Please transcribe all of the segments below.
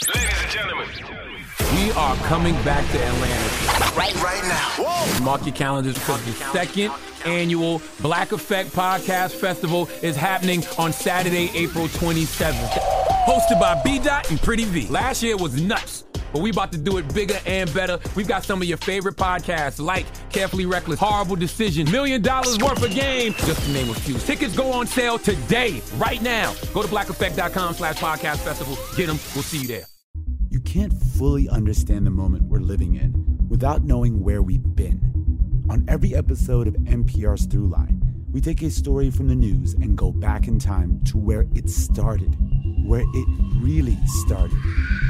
Ladies and gentlemen, we are coming back to Atlanta right now. Whoa. Mark your calendars because the second annual Black Effect Podcast Festival is happening on Saturday, April 27th. Hosted by B-Dot and Pretty V. Last year was nuts, but we about to do it bigger and better. We've got some of your favorite podcasts like Carefully Reckless, Horrible Decision, $1 Million Worth of Game, just to name a few. Tickets go on sale today, right now. Go to blackeffect.com/podcast festival. Get them. We'll see you there. You can't fully understand the moment we're living in without knowing where we've been. On every episode of NPR's Throughline, we take a story from the news and go back in time to where it started, where it really started.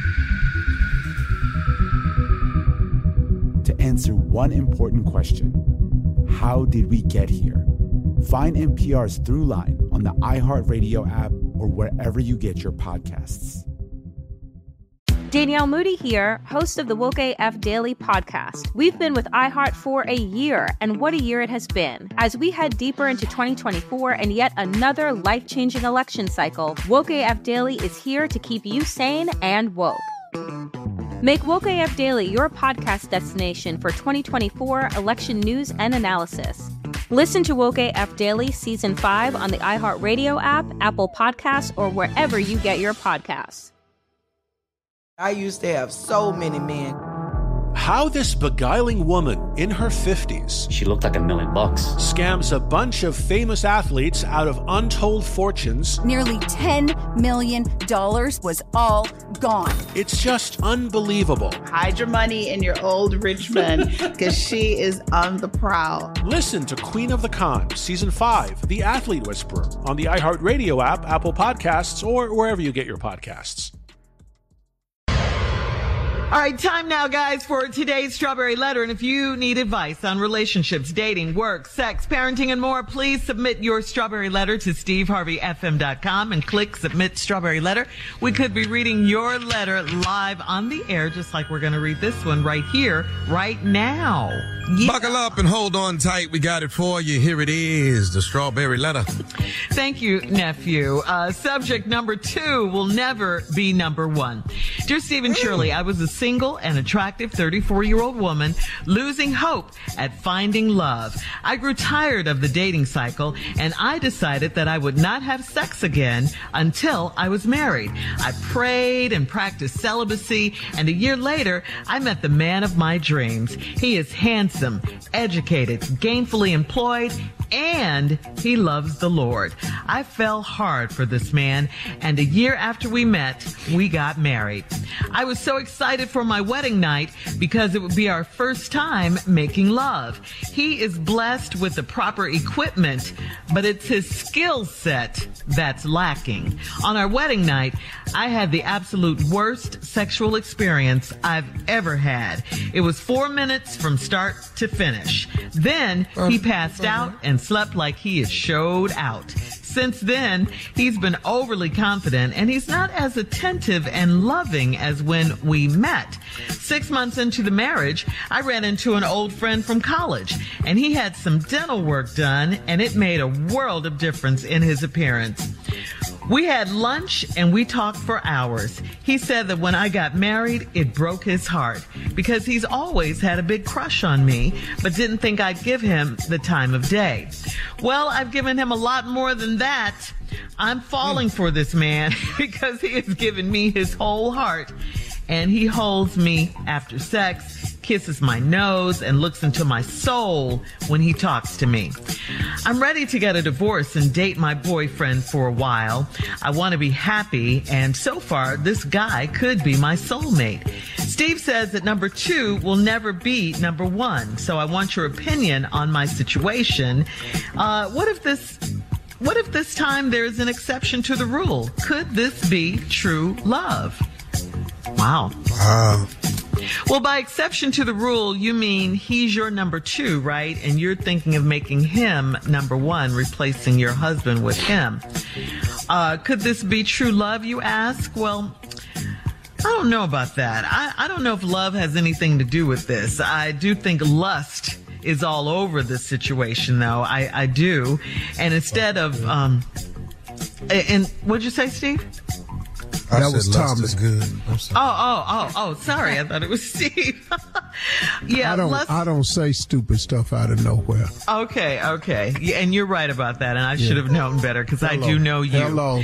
To answer one important question, how did we get here? Find NPR's Throughline on the iHeartRadio app or wherever you get your podcasts. Danielle Moody here, host of the Woke AF Daily podcast. We've been with iHeart for a year, and what a year it has been. As we head deeper into 2024 and yet another life-changing election cycle, Woke AF Daily is here to keep you sane and woke. Make Woke AF Daily your podcast destination for 2024 election news and analysis. Listen to Woke AF Daily Season 5 on the iHeartRadio app, Apple Podcasts, or wherever you get your podcasts. I used to have so many men. How this beguiling woman in her 50s, she looked like $1 million, scams a bunch of famous athletes out of untold fortunes. Nearly $10 million was all gone. It's just unbelievable. Hide your money in your old rich man, because she is on the prowl. Listen to Queen of the Con, Season 5, The Athlete Whisperer, on the iHeartRadio app, Apple Podcasts, or wherever you get your podcasts. All right, time now, guys, for today's Strawberry Letter. And if you need advice on relationships, dating, work, sex, parenting, and more, please submit your Strawberry Letter to steveharveyfm.com and click Submit Strawberry Letter. We could be reading your letter live on the air, just like we're going to read this one right here, right now. Yeah. Buckle up and hold on tight. We got it for you. Here it is, the Strawberry Letter. Thank you, nephew. Subject number 2 will never be number 1. Dear Steve and Shirley, I was a single and attractive 34-year-old woman losing hope at finding love. I grew tired of the dating cycle, and I decided that I would not have sex again until I was married. I prayed and practiced celibacy, and a year later, I met the man of my dreams. He is handsome, educated, gainfully employed, and he loves the Lord. I fell hard for this man, and a year after we met, we got married. I was so excited for my wedding night because it would be our first time making love. He is blessed with the proper equipment, but it's his skill set that's lacking. On our wedding night, I had the absolute worst sexual experience I've ever had. It was 4 minutes from start to finish. Then he passed out and slept like he is showed out. Since then, he's been overly confident, and he's not as attentive and loving as when we met. 6 months into the marriage, I ran into an old friend from college, and he had some dental work done, and it made a world of difference in his appearance. We had lunch and we talked for hours. He said that when I got married, it broke his heart because he's always had a big crush on me, but didn't think I'd give him the time of day. Well, I've given him a lot more than that. I'm falling for this man because he has given me his whole heart, and he holds me after sex, kisses my nose, and looks into my soul when he talks to me. I'm ready to get a divorce and date my boyfriend for a while. I want to be happy, and so far, this guy could be my soulmate. Steve says that number 2 will never be number 1, so I want your opinion on my situation. What if this time there's an exception to the rule? Could this be true love? Wow. Well, by exception to the rule, you mean he's your number 2, right? And you're thinking of making him number 1, replacing your husband with him. Could this be true love, you ask? Well, I don't know about that. I don't know if love has anything to do with this. I do think lust is all over this situation, though. I do. And instead of, and what'd you say, Steve? That was Thomas. Good. Oh, sorry. I thought it was Steve. Yeah, I don't say stupid stuff out of nowhere. Okay. Yeah, and you're right about that, and I should have known better because I do know you. Hello.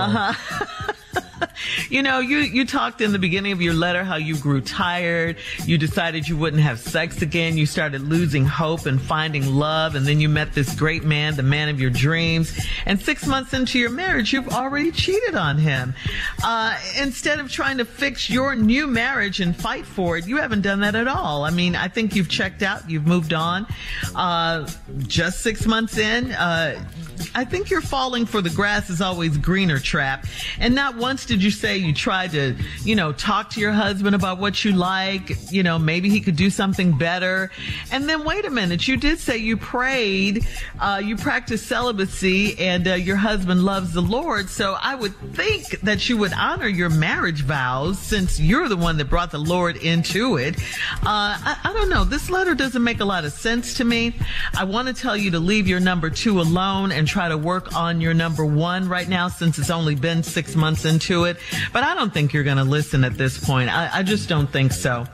You know, you talked in the beginning of your letter how you grew tired. You decided you wouldn't have sex again. You started losing hope and finding love. And then you met this great man, the man of your dreams. And 6 months into your marriage, you've already cheated on him. Instead of trying to fix your new marriage and fight for it, you haven't done that at all. I mean, I think you've checked out. You've moved on. Just 6 months in, I think you're falling for the grass is always greener trap. And not once did you say you tried to, talk to your husband about what you like, maybe he could do something better. And then wait a minute, you did say you prayed, you practiced celibacy, and your husband loves the Lord. So I would think that you would honor your marriage vows since you're the one that brought the Lord into it. I don't know. This letter doesn't make a lot of sense to me. I want to tell you to leave your number 2 alone and try to work on your number 1 right now since it's only been 6 months into it. But I don't think you're going to listen at this point. I just don't think so.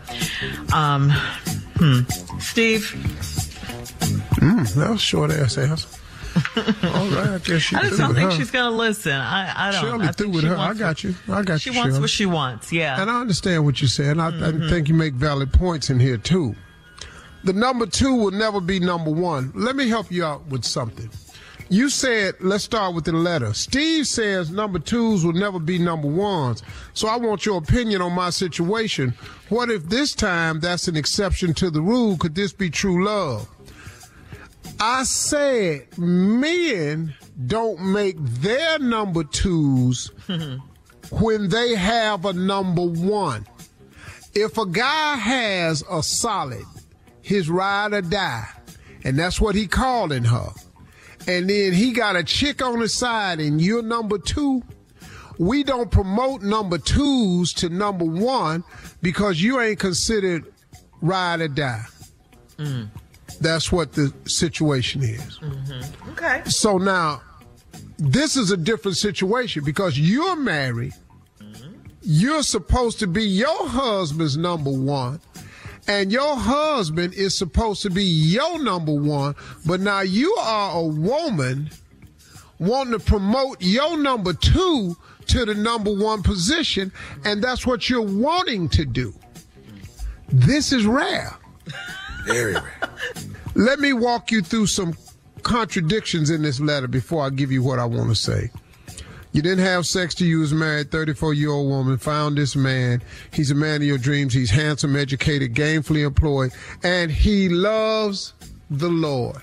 Steve? That was short ass answer. All right, I guess she's I just don't think she's going to listen. I don't. Shirley through with her. I got you. She wants what she wants, yeah. And I understand what you said. I think you make valid points in here, too. The number 2 will never be number 1. Let me help you out with something. You said, let's start with the letter. Steve says number 2s will never be number 1s. So I want your opinion on my situation. What if this time that's an exception to the rule? Could this be true love? I said men don't make their number 2s when they have a number 1. If a guy has a solid, his ride or die, and that's what he calling her, and then he got a chick on the side and you're number 2, we don't promote number 2s to number 1 because you ain't considered ride or die. That's what the situation is. Okay. So now, this is a different situation because you're married. You're supposed to be your husband's number 1. And your husband is supposed to be your number 1, but now you are a woman wanting to promote your number 2 to the number 1 position, and that's what you're wanting to do. This is rare. Very rare. Let me walk you through some contradictions in this letter before I give you what I want to say. You didn't have sex till you was married, 34-year-old woman, found this man. He's a man of your dreams. He's handsome, educated, gainfully employed, and he loves the Lord.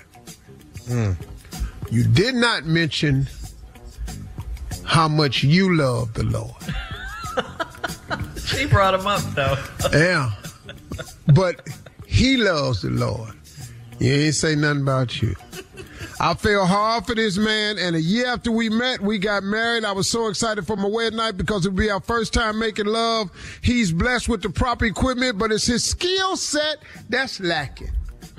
You did not mention how much you love the Lord. She brought him up, though. Yeah. But he loves the Lord. You ain't say nothing about you. I fell hard for this man, and a year after we met, we got married. I was so excited for my wedding night because it would be our first time making love. He's blessed with the proper equipment, but it's his skill set that's lacking.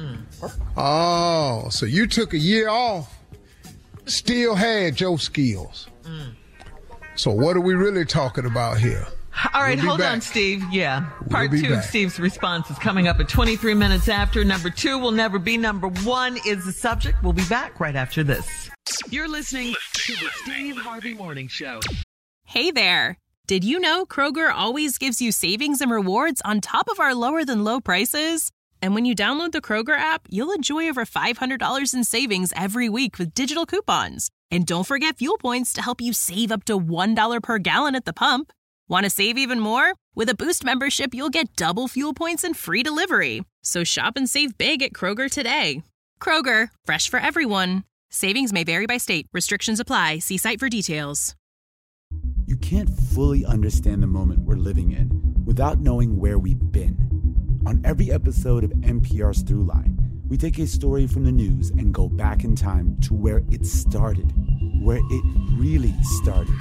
Oh, so you took a year off, still had your skills. So what are we really talking about here? All right, hold on, Steve. Yeah. Part 2 of Steve's response is coming up at 23 minutes after. Number 2 will never be number 1 is the subject. We'll be back right after this. You're listening to the Steve Harvey Morning Show. Hey there. Did you know Kroger always gives you savings and rewards on top of our lower than low prices? And when you download the Kroger app, you'll enjoy over $500 in savings every week with digital coupons. And don't forget fuel points to help you save up to $1 per gallon at the pump. Want to save even more? With a Boost membership, you'll get double fuel points and free delivery. So shop and save big at Kroger today. Kroger, fresh for everyone. Savings may vary by state. Restrictions apply. See site for details. You can't fully understand the moment we're living in without knowing where we've been. On every episode of NPR's Throughline, we take a story from the news and go back in time to where it started, where it really started.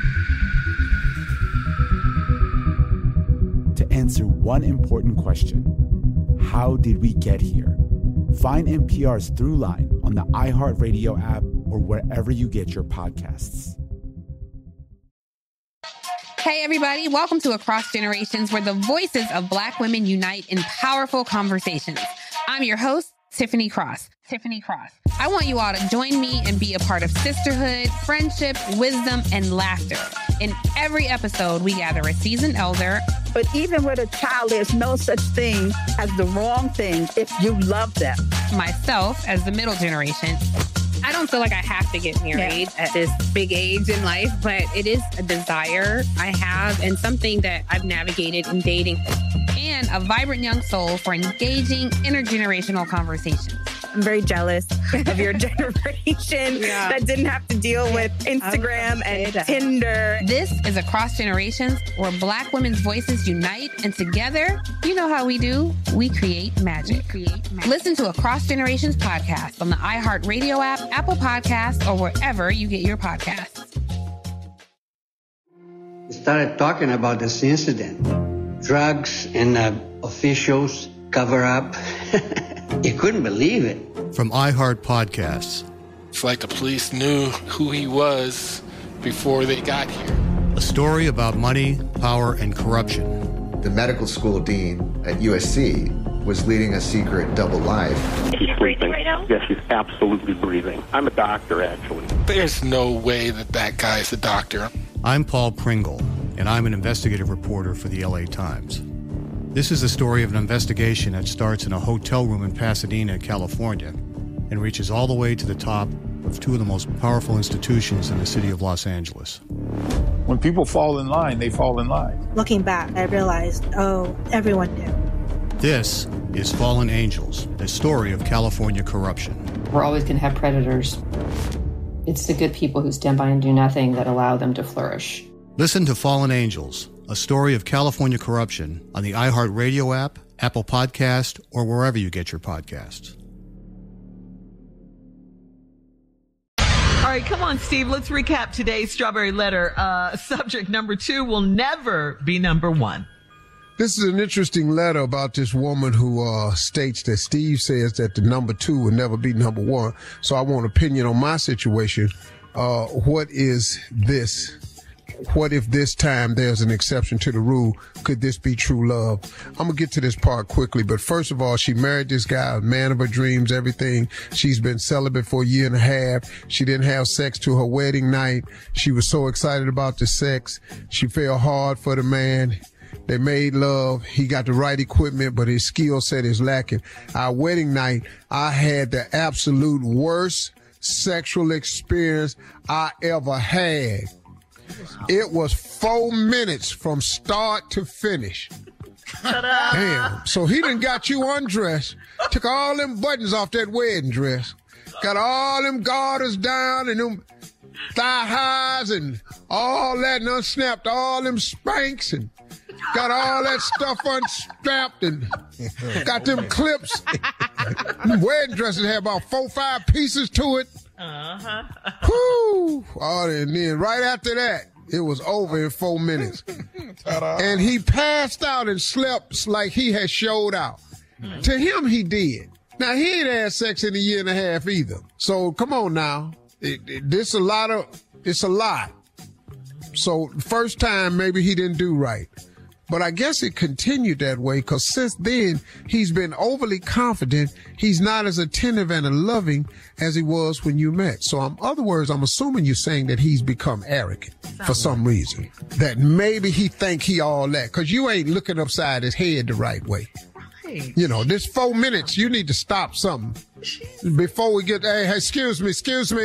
To answer one important question, how did we get here? Find NPR's Throughline on the iHeartRadio app or wherever you get your podcasts. Hey, everybody. Welcome to Across Generations, where the voices of Black women unite in powerful conversations. I'm your host, Tiffany Cross. I want you all to join me and be a part of sisterhood, friendship, wisdom, and laughter. In every episode, we gather a seasoned elder. But even with a child, there's no such thing as the wrong thing if you love them. Myself as the middle generation. I don't feel like I have to get married at this big age in life, but it is a desire I have and something that I've navigated in dating. And a vibrant young soul for engaging intergenerational conversations. I'm very jealous of your generation that didn't have to deal with Instagram and Tinder. This is Across Generations, where Black women's voices unite, and together, you know how we do, we create magic. Listen to Across Generations podcast on the iHeartRadio app, Apple Podcasts, or wherever you get your podcasts. We started talking about this incident. Drugs and officials cover up. You couldn't believe it. From iHeart Podcasts. It's like the police knew who he was before they got here. A story about money, power, and corruption. The medical school dean at USC was leading a secret double life. She's sleeping right now? Yes, she's absolutely breathing. I'm a doctor, actually. There's no way that guy's a doctor. I'm Paul Pringle, and I'm an investigative reporter for the LA Times. This is the story of an investigation that starts in a hotel room in Pasadena, California, and reaches all the way to the top of two of the most powerful institutions in the city of Los Angeles. When people fall in line, they fall in line. Looking back, I realized, everyone knew. This is Fallen Angels, a story of California corruption. We're always going to have predators. It's the good people who stand by and do nothing that allow them to flourish. Listen to Fallen Angels, a story of California corruption on the iHeartRadio app, Apple Podcast, or wherever you get your podcasts. All right, come on, Steve. Let's recap today's Strawberry Letter. Subject number 2 will never be number 1. This is an interesting letter about this woman who states that Steve says that the number 2 will never be number 1. So I want an opinion on my situation. What is this? What if this time there's an exception to the rule? Could this be true love? I'm going to get to this part quickly, but first of all, she married this guy, a man of her dreams, everything. She's been celibate for a year and a half. She didn't have sex to her wedding night. She was so excited about the sex. She fell hard for the man. They made love. He got the right equipment, but his skill set is lacking. Our wedding night, I had the absolute worst sexual experience I ever had. It was 4 minutes from start to finish. Damn. So he done got you undressed, took all them buttons off that wedding dress, got all them garters down and them thigh highs and all that, and unsnapped all them spanks and got all that stuff unstrapped and got them clips. Wedding dresses had about 4 or 5 pieces to it. Whoo! Oh, and then right after that, it was over in 4 minutes. And he passed out and slept like he had showed out. To him, he did. Now, he ain't had sex in a year and a half either. So, come on now. It's a lot. So, first time, maybe he didn't do right. But I guess it continued that way because since then, he's been overly confident. He's not as attentive and loving as he was when you met. So in other words, I'm assuming you're saying that he's become arrogant for some reason. That maybe he think he all that because you ain't looking upside his head the right way. Right. You know, this 4 minutes, you need to stop something. Before we get, hey, excuse me.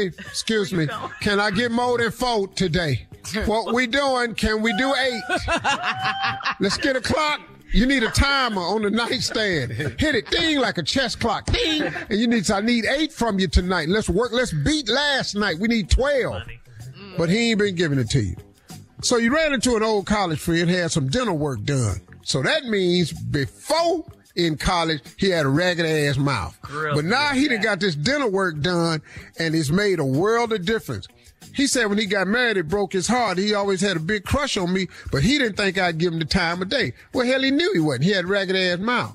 Can I get more than 4 today? What we doing? Can we do 8? Let's get a clock. You need a timer on the nightstand. Hit it, ding, like a chess clock, ding. And I need 8 from you tonight. Let's beat last night. We need 12. But he ain't been giving it to you. So you ran into an old college friend, had some dental work done. So that means before in college, he had a ragged ass mouth. But now he done got this dental work done and it's made a world of difference. He said when he got married, it broke his heart. He always had a big crush on me, but he didn't think I'd give him the time of day. Well, hell, he knew he wasn't. He had a ragged ass mouth.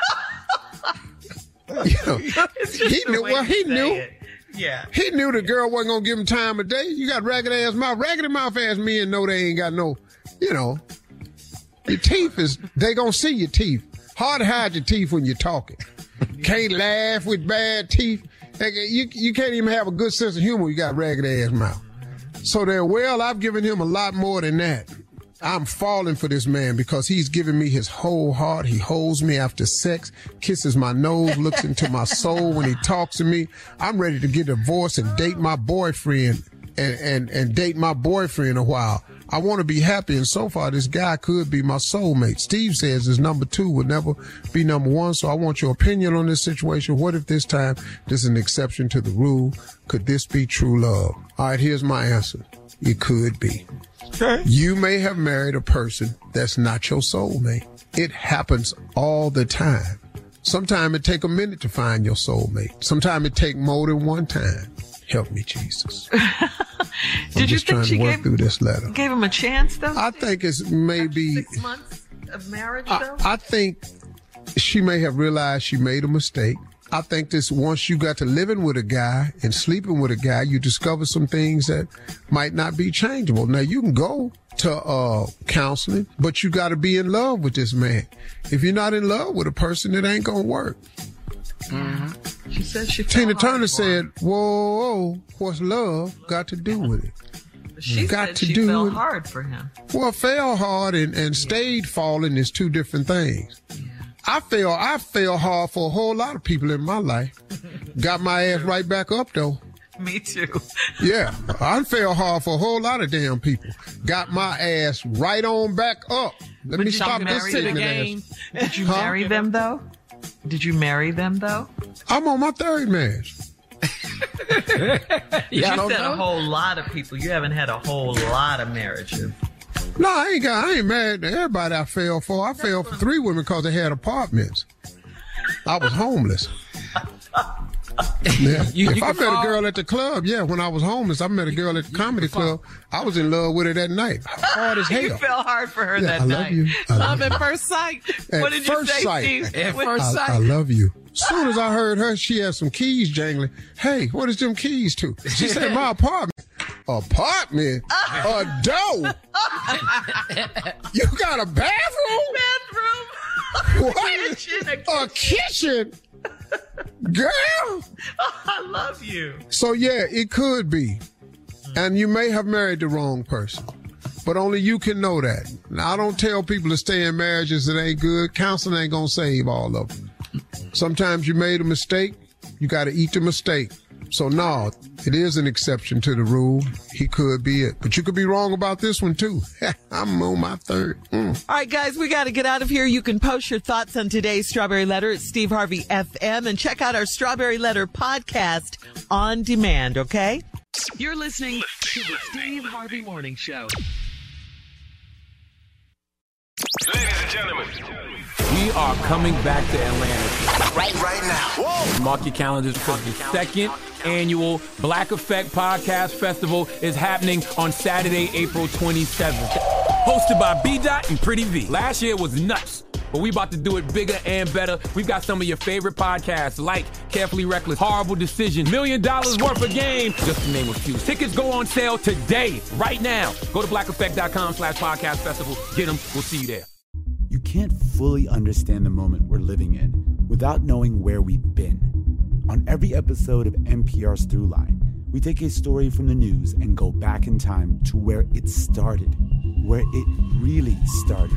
He knew. Well, he knew. Yeah. He knew the girl wasn't going to give him time of day. You got ragged ass mouth. Raggedy mouth ass men know they ain't got no, your teeth they gonna see your teeth. Hard to hide your teeth when you're talking. Can't laugh with bad teeth. You can't even have a good sense of humor when you got a ragged ass mouth. So I've given him a lot more than that. I'm falling for this man because he's giving me his whole heart. He holds me after sex, kisses my nose, looks into my soul when he talks to me. I'm ready to get divorced and date my boyfriend and date my boyfriend a while. I want to be happy, and so far this guy could be my soulmate. Steve says his number 2 would never be number 1, so I want your opinion on this situation. What if this time there's an exception to the rule? Could this be true love? All right, here's my answer. It could be. Okay. You may have married a person that's not your soulmate. It happens all the time. Sometimes it take a minute to find your soulmate. Sometimes it take more than one time. Help me, Jesus. Did you think she gave him a chance, though? I think it's maybe 6 months of marriage, though? I think she may have realized she made a mistake. I think this, once you got to living with a guy and sleeping with a guy, you discover some things that might not be changeable. Now, you can go to counseling, but you got to be in love with this man. If you're not in love with a person, it ain't going to work. Mm-hmm. She said she Tina Turner said, whoa, what's love got to do with it? She said she fell hard for him. Well, fell hard and stayed falling is two different things. Yeah. I fell hard for a whole lot of people in my life. Got my ass right back up, though. Me too. Yeah, I fell hard for a whole lot of damn people. Got my ass right on back up. Let me stop this sitting again. Did you marry them, though? Did you marry them, though? I'm on my third marriage. You said a whole lot of people. You haven't had a whole lot of marriages. No, I ain't married to everybody I fell for. I fell for 3 women because they had apartments. I was homeless. Yeah. If I met a girl at the club, when I was homeless, I met a girl at the comedy club. I was in love with her that night. Hard as hell. You fell hard for her that night. I love you. Love at first sight. What did you say, Steve? At first sight. I love you. As soon as I heard her, she had some keys jangling. Hey, what is them keys to? She said, my apartment. Apartment? A door? You got a bathroom? What? A kitchen? Girl! I love you. So, it could be. And you may have married the wrong person. But only you can know that. Now, I don't tell people to stay in marriages that ain't good. Counseling ain't going to save all of them. Sometimes you made a mistake. You got to eat the mistake. So, no, it is an exception to the rule. He could be it. But you could be wrong about this one, too. I'm on my third. All right, guys, we got to get out of here. You can post your thoughts on today's Strawberry Letter at Steve Harvey FM and check out our Strawberry Letter podcast on demand, okay? You're listening to the Steve Harvey Morning Show. Ladies and gentlemen, we are coming back to Atlanta right now. Whoa. Mark your calendars because the second annual Black Effect Podcast Festival is happening on Saturday, April 27th. Hosted by B-Dot and Pretty V. Last year was nuts, but we about to do it bigger and better. We've got some of your favorite podcasts like Carefully Reckless, Horrible Decision, $1 Million Worth of Game, just to name a few. Tickets go on sale today, right now. Go to blackeffect.com/podcast festival. Get them. We'll see you there. You can't fully understand the moment we're living in without knowing where we've been. On every episode of NPR's Throughline, we take a story from the news and go back in time to where it started, where it really started.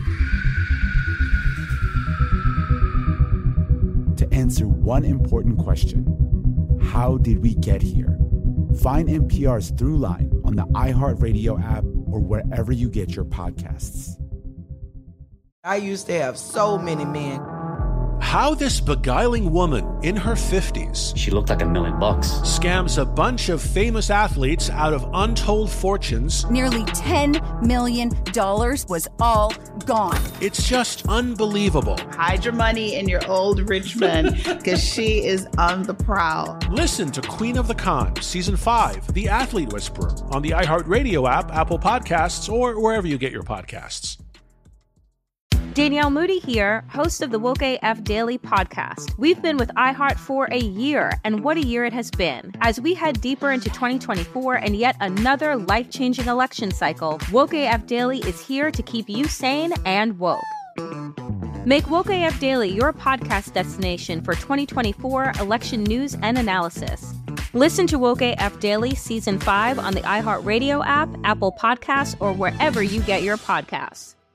To answer one important question, how did we get here? Find NPR's Throughline on the iHeartRadio app or wherever you get your podcasts. I used to have so many men. How this beguiling woman in her 50s, she looked like $1 million, scams a bunch of famous athletes out of untold fortunes. Nearly $10 million was all gone. It's just unbelievable. Hide your money in your old rich man because she is on the prowl. Listen to Queen of the Con, Season 5, The Athlete Whisperer, on the iHeartRadio app, Apple Podcasts, or wherever you get your podcasts. Danielle Moody here, host of the Woke AF Daily podcast. We've been with iHeart for a year, and what a year it has been. As we head deeper into 2024 and yet another life-changing election cycle, Woke AF Daily is here to keep you sane and woke. Make Woke AF Daily your podcast destination for 2024 election news and analysis. Listen to Woke AF Daily Season 5 on the iHeartRadio app, Apple Podcasts, or wherever you get your podcasts.